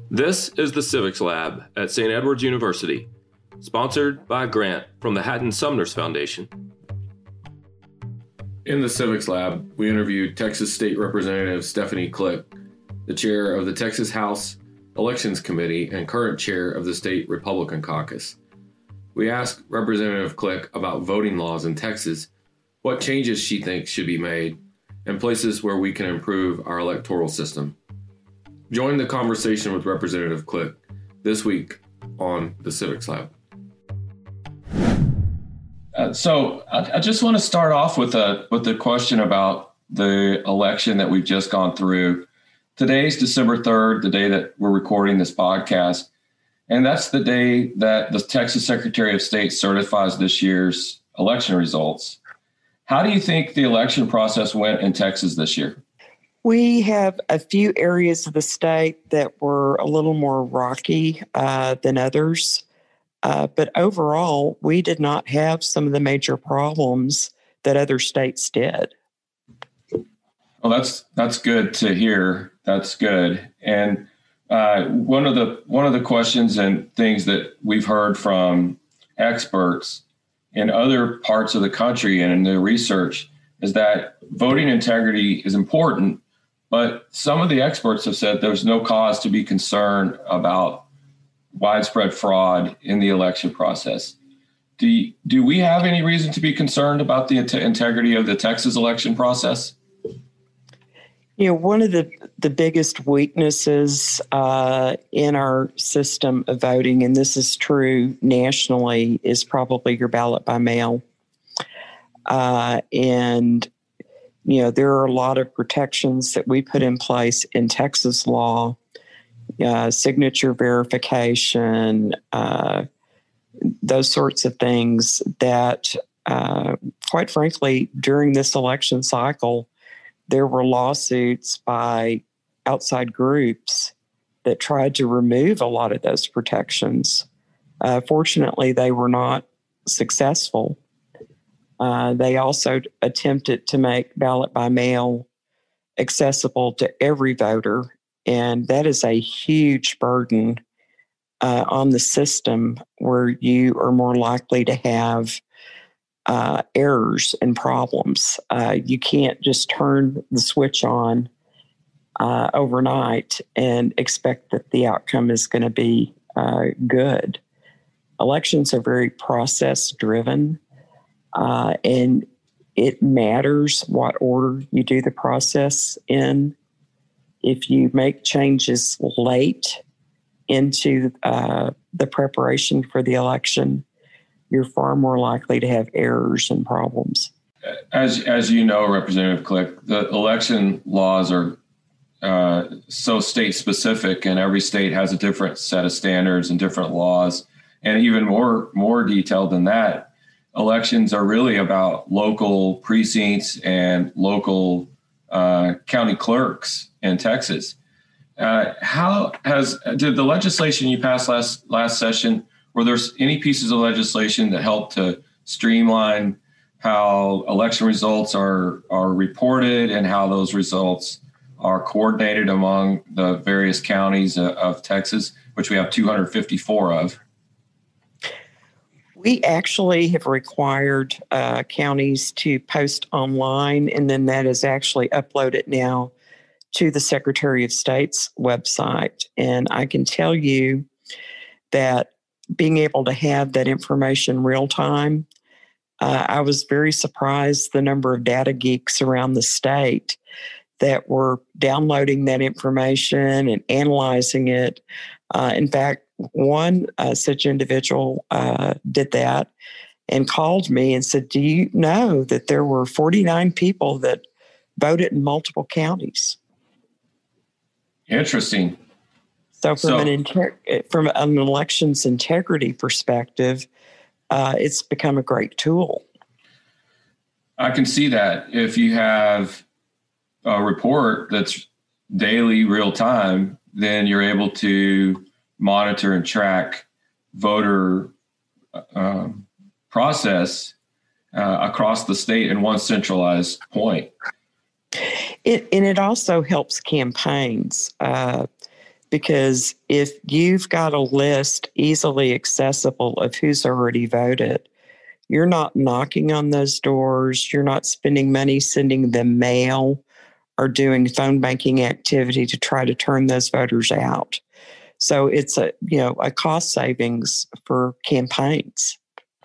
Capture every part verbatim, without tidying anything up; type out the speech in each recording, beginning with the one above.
This is the Civics Lab at Saint Edward's University, sponsored by a grant from the Hatton Sumners Foundation. In the Civics Lab, we interviewed Texas State Representative Stephanie Klick, the chair of the Texas House Elections Committee and current chair of the state Republican caucus. We asked Representative Klick about voting laws in Texas, what changes she thinks should be made, and places where we can improve our electoral system. Join the conversation with Representative Klick this week on the Civics Lab. Uh, so I, I just want to start off with a with the question about the election that we've just gone through. Today's December third, the day that we're recording this podcast, and that's the day that the Texas Secretary of State certifies this year's election results. How do you think the election process went in Texas this year? We have a few areas of the state that were a little more rocky uh, than others. Uh, but overall, we did not have some of the major problems that other states did. Well, that's that's good to hear. That's good. And uh, one of the one of the questions and things that we've heard from experts in other parts of the country and in the research is that voting integrity is important. But some of the experts have said there's no cause to be concerned about widespread fraud in the election process. Do, you, do we have any reason to be concerned about the int- integrity of the Texas election process? You know, one of the, the biggest weaknesses uh, in our system of voting, and this is true nationally, is probably your ballot by mail. Uh, and You know, there are a lot of protections that we put in place in Texas law, uh, signature verification, uh, those sorts of things that, uh, quite frankly, during this election cycle, there were lawsuits by outside groups that tried to remove a lot of those protections. Uh, fortunately, they were not successful. Uh, they also attempted to make ballot by mail accessible to every voter, and that is a huge burden uh, on the system where you are more likely to have uh, errors and problems. Uh, you can't just turn the switch on uh, overnight and expect that the outcome is going to be uh, good. Elections are very process-driven. Uh, and it matters what order you do the process in. If you make changes late into uh, the preparation for the election, you're far more likely to have errors and problems. As as you know, Representative Klick, the election laws are uh, so state specific, and every state has a different set of standards and different laws, and even more more detailed than that. Elections are really about local precincts and local uh, county clerks in Texas. Uh, how has did the legislation you passed last last session? Were there any pieces of legislation that helped to streamline how election results are are reported and how those results are coordinated among the various counties of, of Texas, which we have two hundred fifty-four of? We actually have required uh, counties to post online, and then that is actually uploaded now to the Secretary of State's website. And I can tell you that being able to have that information real time, uh, I was very surprised the number of data geeks around the state that were downloading that information and analyzing it. Uh, in fact, one uh, such individual uh, did that and called me and said, do you know that there were forty-nine people that voted in multiple counties? Interesting. So from, so, an, inter- from an elections integrity perspective, uh, it's become a great tool. I can see that. If you have a report that's daily real time, then you're able to monitor and track voter um, process uh, across the state in one centralized point. It, and it also helps campaigns uh, because if you've got a list easily accessible of who's already voted, you're not knocking on those doors. You're not spending money sending them mail or doing phone banking activity to try to turn those voters out. So it's a, you know, a cost savings for campaigns.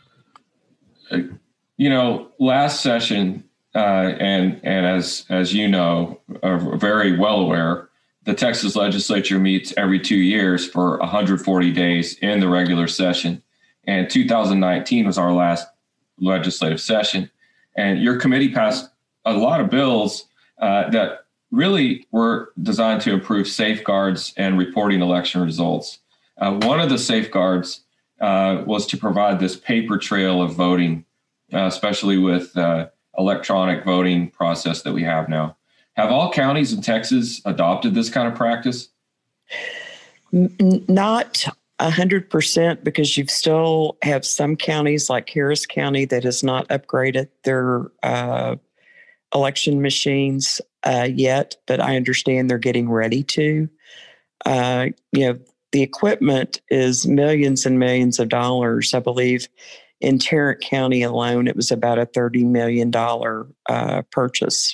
You know, last session, uh, and and as as you know, are very well aware, the Texas legislature meets every two years for one hundred forty days in the regular session. And two thousand nineteen was our last legislative session. And your committee passed a lot of bills uh, that really were designed to improve safeguards and reporting election results. Uh, one of the safeguards uh, was to provide this paper trail of voting, uh, especially with uh, electronic voting process that we have now. Have all counties in Texas adopted this kind of practice? N- not one hundred percent, because you still have some counties like Harris County that has not upgraded their uh, election machines uh, yet, but I understand they're getting ready to. Uh, you know, the equipment is millions and millions of dollars. I believe in Tarrant County alone, it was about a thirty million dollars uh, purchase.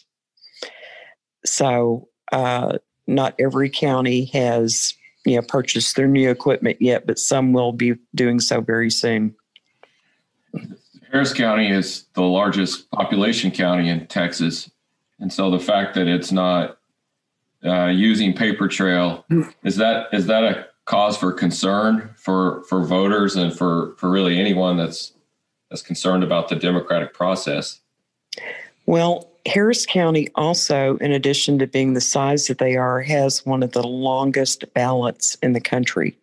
So uh, not every county has, you know, purchased their new equipment yet, but some will be doing so very soon. Harris County is the largest population county in Texas. And so the fact that it's not uh, using paper trail, is that is that a cause for concern for, for voters and for, for really anyone that's that's concerned about the democratic process? Well, Harris County also, in addition to being the size that they are, has one of the longest ballots in the country.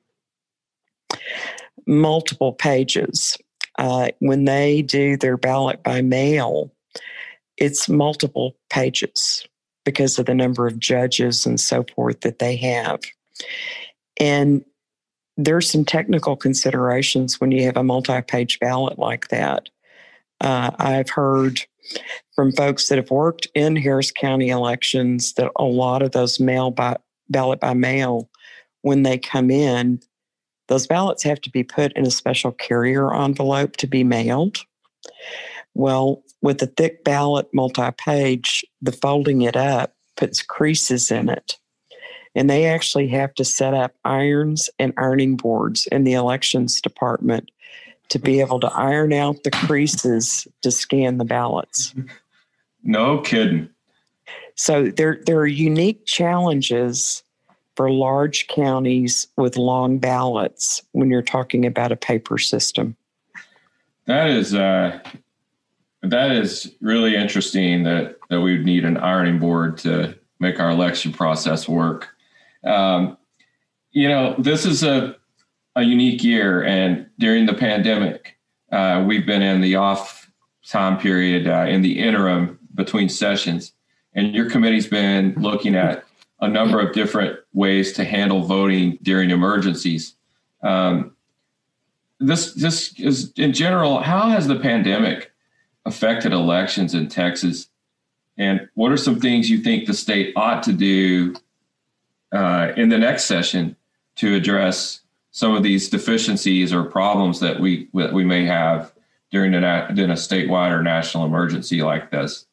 Multiple pages. Uh, when they do their ballot by mail, it's multiple pages because of the number of judges and so forth that they have. And there's some technical considerations when you have a multi-page ballot like that. Uh, I've heard from folks that have worked in Harris County elections that a lot of those mail by ballot by mail, when they come in, those ballots have to be put in a special carrier envelope to be mailed. Well, with a thick ballot multi-page, the folding it up puts creases in it. And they actually have to set up irons and ironing boards in the elections department to be able to iron out the creases to scan the ballots. No kidding. So there, there are unique challenges for large counties with long ballots when you're talking about a paper system. That is uh, that is really interesting that, that we would need an ironing board to make our election process work. Um, you know, this is a, a unique year, and during the pandemic, uh, we've been in the off time period uh, in the interim between sessions, and your committee's been looking at a number of different ways to handle voting during emergencies. Um, this, this is, in general, how has the pandemic affected elections in Texas? And what are some things you think the state ought to do uh, in the next session to address some of these deficiencies or problems that we that we may have during a, during a statewide or national emergency like this?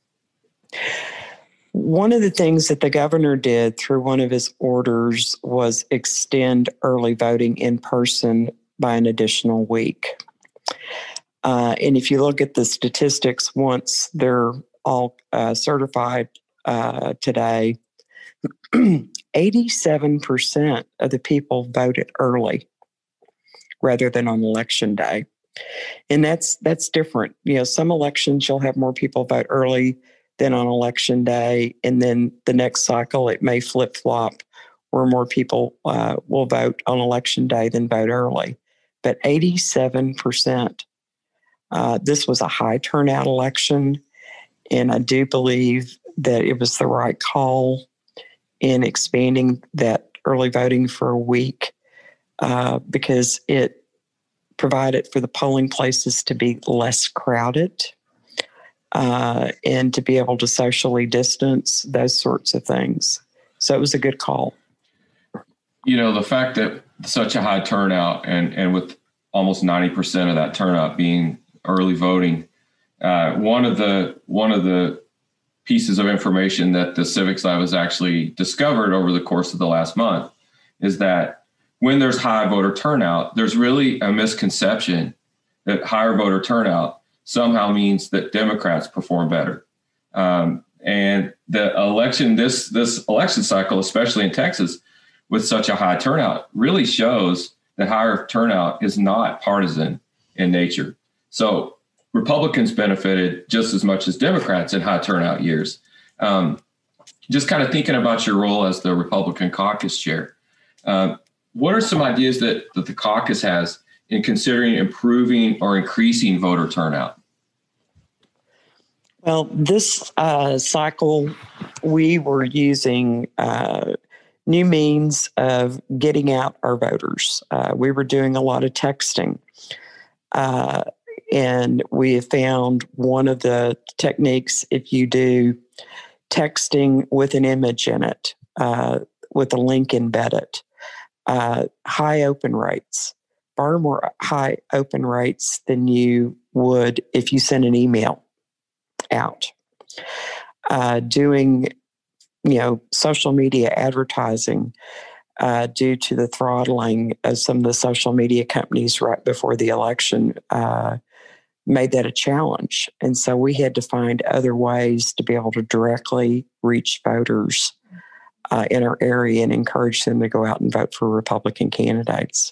One of the things that the governor did through one of his orders was extend early voting in person by an additional week. Uh, and if you look at the statistics, once they're all uh, certified uh, today, eighty-seven percent of the people voted early rather than on election day. And that's that's different. You know, some elections you'll have more people vote early than on election day, and then the next cycle it may flip-flop where more people uh, will vote on election day than vote early. But eighty-seven percent. Uh, this was a high turnout election, and I do believe that it was the right call in expanding that early voting for a week uh, because it provided for the polling places to be less crowded uh, and to be able to socially distance, those sorts of things. So it was a good call. you know, the fact that such a high turnout and, and with almost ninety percent of that turnout being early voting, uh, one of the one of the pieces of information that the Civics Lab has actually discovered over the course of the last month is that when there's high voter turnout, there's really a misconception that higher voter turnout somehow means that Democrats perform better. Um, and the election, this this election cycle, especially in Texas, with such a high turnout, really shows that higher turnout is not partisan in nature. So Republicans benefited just as much as Democrats in high turnout years. Um, just kind of thinking about your role as the Republican caucus chair, uh, what are some ideas that, that the caucus has in considering improving or increasing voter turnout? Well, this uh, cycle, we were using uh, new means of getting out our voters. Uh, we were doing a lot of texting. Uh, and we have found one of the techniques, if you do texting with an image in it, uh, with a link embedded, uh, high open rates, far more high open rates than you would if you sent an email out. Uh, doing, you know, social media advertising uh, due to the throttling of some of the social media companies right before the election uh, made that a challenge. And so we had to find other ways to be able to directly reach voters uh, in our area and encourage them to go out and vote for Republican candidates.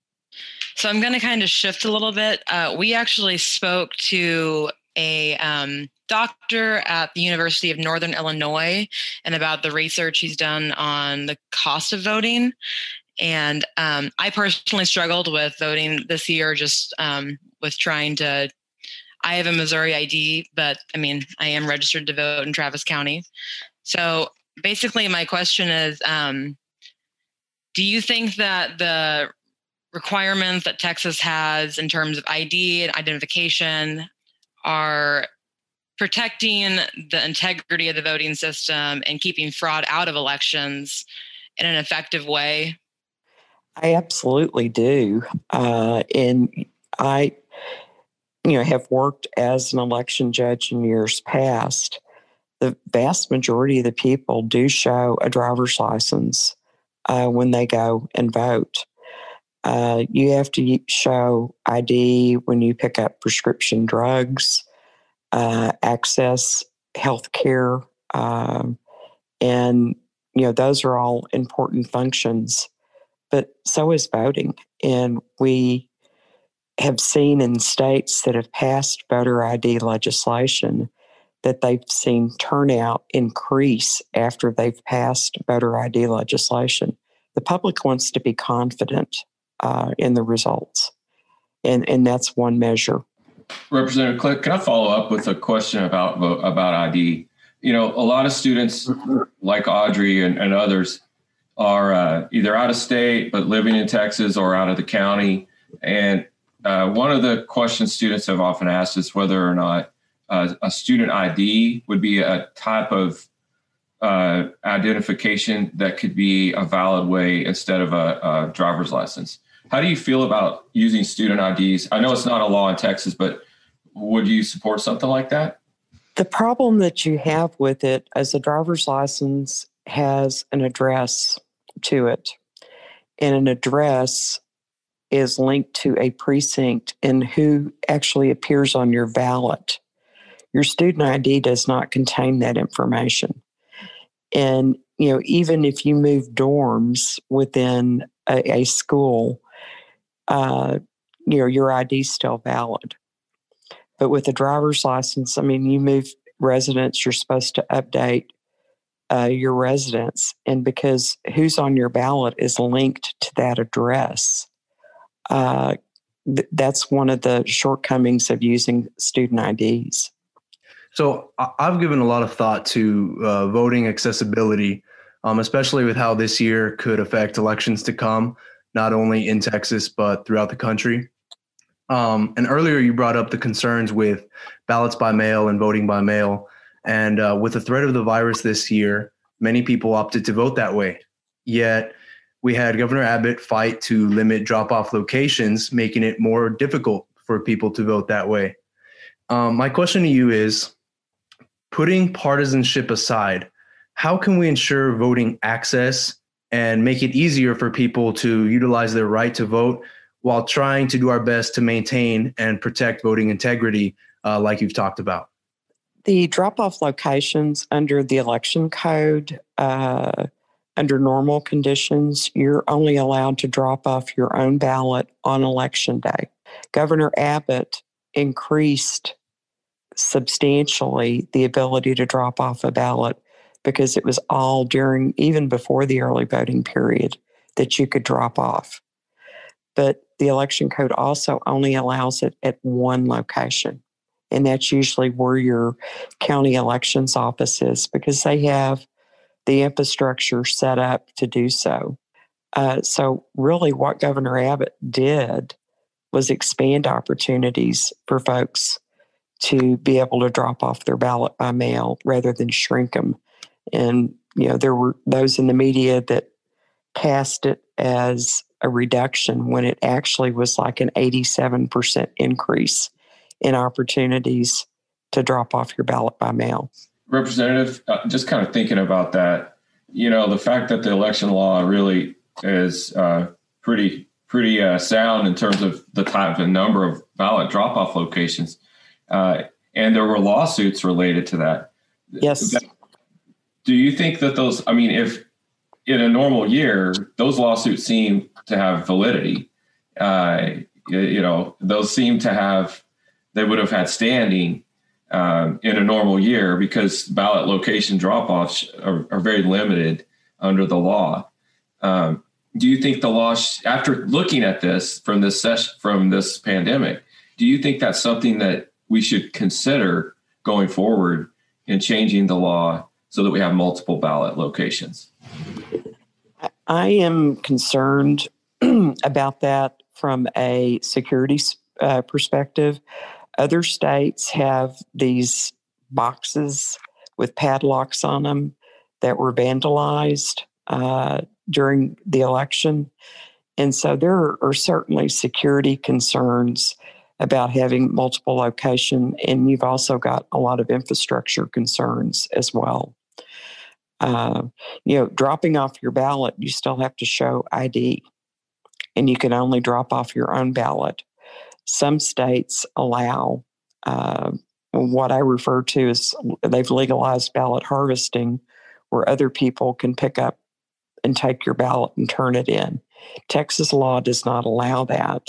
So I'm going to kind of shift a little bit. Uh, we actually spoke to a um, doctor at the University of Northern Illinois and about the research he's done on the cost of voting. And um, I personally struggled with voting this year, just um, with trying to, I have a Missouri I D, but I mean, I am registered to vote in Travis County. So basically my question is, um, do you think that the requirements that Texas has in terms of I D and identification are protecting the integrity of the voting system and keeping fraud out of elections in an effective way? I absolutely do. Uh, and I, you know, have worked as an election judge in years past. The vast majority of the people do show a driver's license uh, when they go and vote. Uh, you have to show I D when you pick up prescription drugs, uh, access health care, um, and, you know, those are all important functions. But so is voting. And we have seen in states that have passed voter I D legislation that they've seen turnout increase after they've passed voter I D legislation. The public wants to be confident uh, in the results. And, and that's one measure. Representative Click, can I follow up with a question about about I D? You know, a lot of students like Audrey and, and others are uh, either out of state but living in Texas or out of the county. And uh, one of the questions students have often asked is whether or not uh, a student I D would be a type of uh, identification that could be a valid way instead of a, a driver's license. How do you feel about using student I Ds? I know it's not a law in Texas, but would you support something like that? The problem that you have with it is a driver's license has an address to it, and an address is linked to a precinct and who actually appears on your ballot. Your student I D does not contain that information. And, you know, even if you move dorms within a, a school, uh, you know, your I D is still valid. But with a driver's license, I mean, you move residents, you're supposed to update uh, your residence. And because who's on your ballot is linked to that address, uh, th- that's one of the shortcomings of using student I Ds. So I've given a lot of thought to uh, voting accessibility, um, especially with how this year could affect elections to come, not only in Texas, but throughout the country. Um, and earlier you brought up the concerns with ballots by mail and voting by mail. And uh, with the threat of the virus this year, many people opted to vote that way. Yet we had Governor Abbott fight to limit drop-off locations, making it more difficult for people to vote that way. Um, my question to you is, putting partisanship aside, how can we ensure voting access and make it easier for people to utilize their right to vote while trying to do our best to maintain and protect voting integrity, uh, like you've talked about? The drop-off locations under the election code, uh, under normal conditions, you're only allowed to drop off your own ballot on election day. Governor Abbott increased substantially the ability to drop off a ballot because it was all during, even before the early voting period, that you could drop off. But the election code also only allows it at one location. And that's usually where your county elections office is, because they have the infrastructure set up to do so. Uh, so really what Governor Abbott did was expand opportunities for folks to be able to drop off their ballot by mail rather than shrink them. And, you know, there were those in the media that cast it as a reduction when it actually was like an eighty-seven percent increase in opportunities to drop off your ballot by mail. Representative, uh, just kind of thinking about that, you know, the fact that the election law really is uh, pretty, pretty uh, sound in terms of the type and number of ballot drop-off locations. Uh, and there were lawsuits related to that. Yes. That, do you think that those, I mean, if in a normal year, those lawsuits seem to have validity, uh, you, you know, those seem to have, they would have had standing um, in a normal year because ballot location drop-offs are, are very limited under the law. Um, do you think the law, sh- after looking at this from this session, from this pandemic, do you think that's something that we should consider going forward in changing the law so that we have multiple ballot locations? I am concerned about that from a security uh, perspective. Other states have these boxes with padlocks on them that were vandalized uh, during the election. And so there are certainly security concerns about having multiple location, and you've also got a lot of infrastructure concerns as well. Uh, you know, dropping off your ballot, you still have to show I D, and you can only drop off your own ballot. Some states allow uh, what I refer to as they've legalized ballot harvesting, where other people can pick up and take your ballot and turn it in. Texas law does not allow that.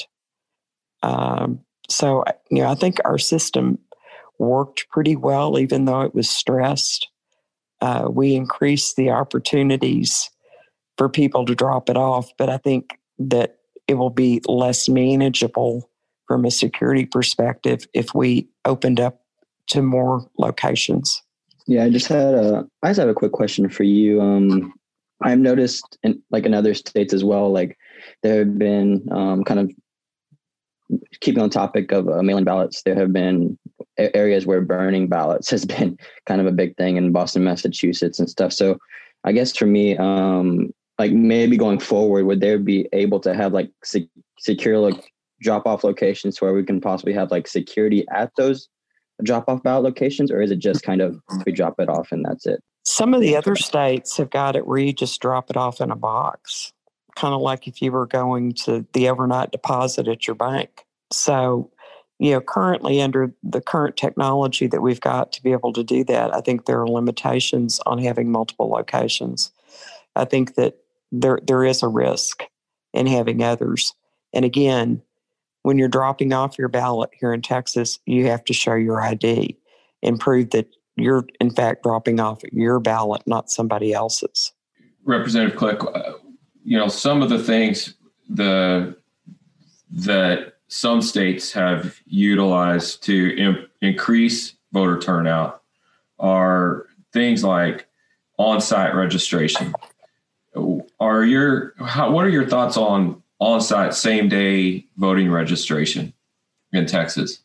Um, so, you know, I think our system worked pretty well, even though it was stressed. Uh, we increased the opportunities for people to drop it off, but I think that it will be less manageable from a security perspective if we opened up to more locations. Yeah, I just had a, I just have a quick question for you. Um, I've noticed in like in other states as well, like there have been um, kind of keeping on topic of uh, mail-in ballots, there have been a- areas where burning ballots has been kind of a big thing in Boston, Massachusetts and stuff. So I guess for me, um, like maybe going forward, would there be able to have like se- secure like drop-off locations where we can possibly have like security at those drop-off ballot locations, or is it just kind of we drop it off and that's it? Some of the other states have got it where you just drop it off in a box, kind of like if you were going to the overnight deposit at your bank. So, you know, currently under the current technology that we've got to be able to do that, I think there are limitations on having multiple locations. I think that there there is a risk in having others. And again, when you're dropping off your ballot here in Texas, you have to show your I D and prove that you're, in fact, dropping off your ballot, not somebody else's. Representative Click, uh, you know, some of the things the that some states have utilized to imp- increase voter turnout are things like on-site registration. Are your how, what are your thoughts on on-site same-day voting registration in Texas?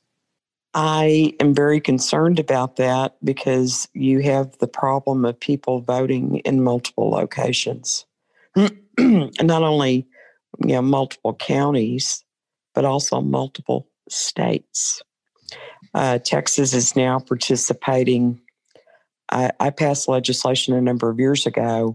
I am very concerned about that because you have the problem of people voting in multiple locations not only you know multiple counties, but also multiple states. Uh, Texas is now participating. I, I passed legislation a number of years ago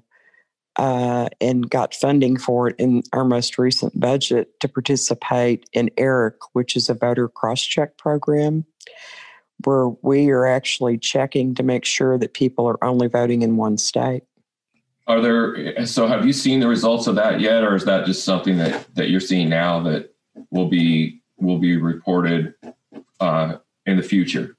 uh, and got funding for it in our most recent budget to participate in ERIC, which is a voter cross-check program, where we are actually checking to make sure that people are only voting in one state. Are there, so have you seen the results of that yet, or is that just something that, that you're seeing now that will be will be reported uh, in the future?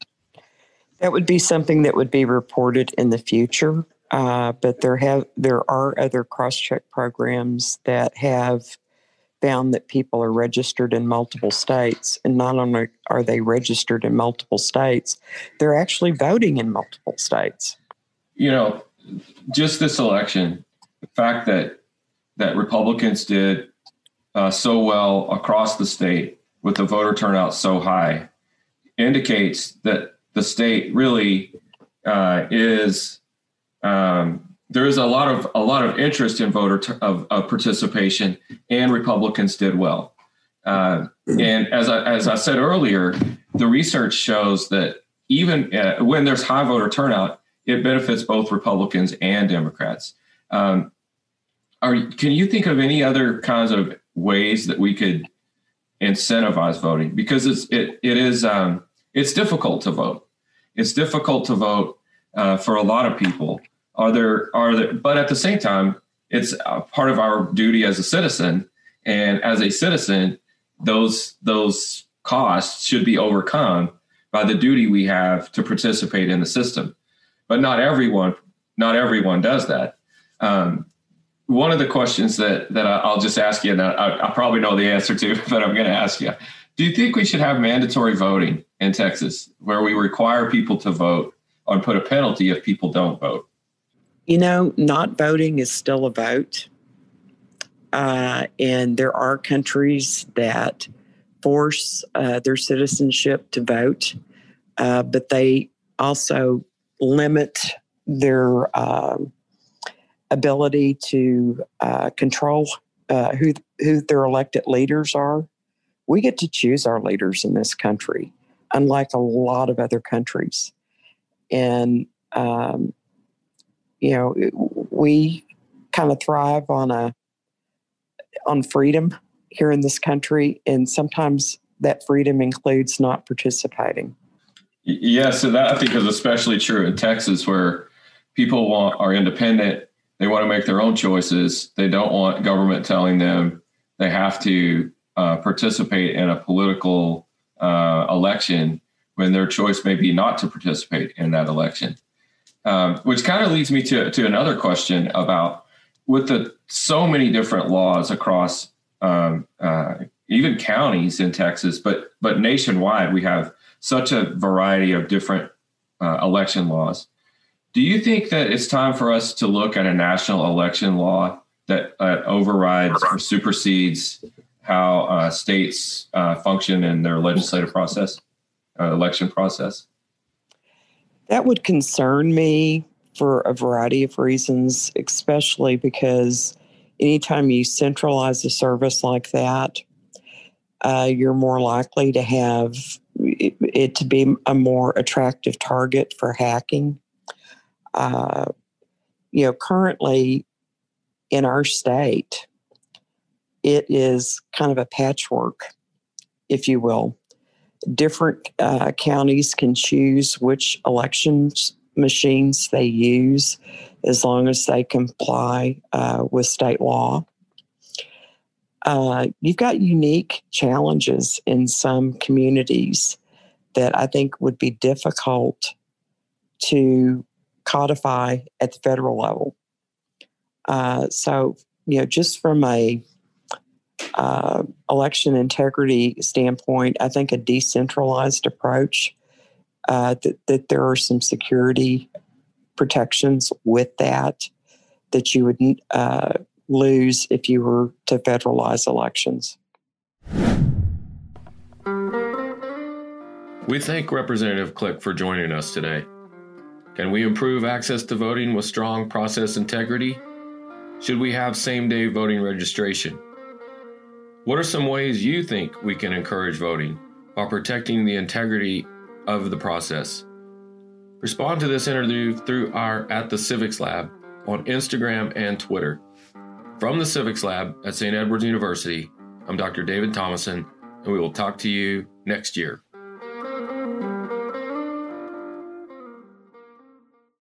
That would be something that would be reported in the future, uh, but there have there are other cross-check programs that have found that people are registered in multiple states, and not only are they registered in multiple states, they're actually voting in multiple states. You know, just this election, the fact that that Republicans did uh, so well across the state with the voter turnout so high indicates that the state really uh, is um, there is a lot of a lot of interest in voter ter- of, of participation, and Republicans did well. Uh, and as I, as I said earlier, the research shows that even uh, when there's high voter turnout, it benefits both Republicans and Democrats. Um, are can you think of any other kinds of ways that we could incentivize voting? Because it's it it is um, it's difficult to vote. It's difficult to vote uh, for a lot of people. Are there are there? But at the same time, it's a part of our duty as a citizen, and as a citizen, those those costs should be overcome by the duty we have to participate in the system. But not everyone, not everyone does that. Um, one of the questions that that I'll just ask you, and I, I probably know the answer to, but I'm going to ask you: do you think we should have mandatory voting in Texas, where we require people to vote or put a penalty if people don't vote? You know, not voting is still a vote, uh, and there are countries that force uh, their citizenship to vote, uh, but they also limit their uh, ability to uh, control uh, who who their elected leaders are. We get to choose our leaders in this country, unlike a lot of other countries. And, um, you know, we kind of thrive on a on freedom here in this country, and sometimes that freedom includes not participating. Yeah, so that I think is especially true in Texas, where people want are independent. They want to make their own choices. They don't want government telling them they have to uh, participate in a political uh, election when their choice may be not to participate in that election. Um, which kind of leads me to, to another question about, with the so many different laws across um, uh, even counties in Texas, but but nationwide, we have such a variety of different uh, election laws. Do you think that it's time for us to look at a national election law that uh, overrides or supersedes how uh, states uh, function in their legislative process, uh, election process? That would concern me for a variety of reasons, especially because anytime you centralize a service like that, uh, you're more likely to have it, it to be a more attractive target for hacking. Uh, you know, currently in our state, it is kind of a patchwork, if you will. Different uh, counties can choose which elections machines they use as long as they comply uh, with state law. Uh, you've got unique challenges in some communities that I think would be difficult to codify at the federal level. Uh, so, you know, just from a uh, election integrity standpoint, I think a decentralized approach, uh, that, that there are some security protections with that that you would uh, lose if you were to federalize elections. We thank Representative Click for joining us today. Can we improve access to voting with strong process integrity? Should we have same-day voting registration? What are some ways you think we can encourage voting while protecting the integrity of the process? Respond to this interview through our At the Civics Lab on Instagram and Twitter. From the Civics Lab at Saint Edward's University, I'm Doctor David Thomason, and we will talk to you next year.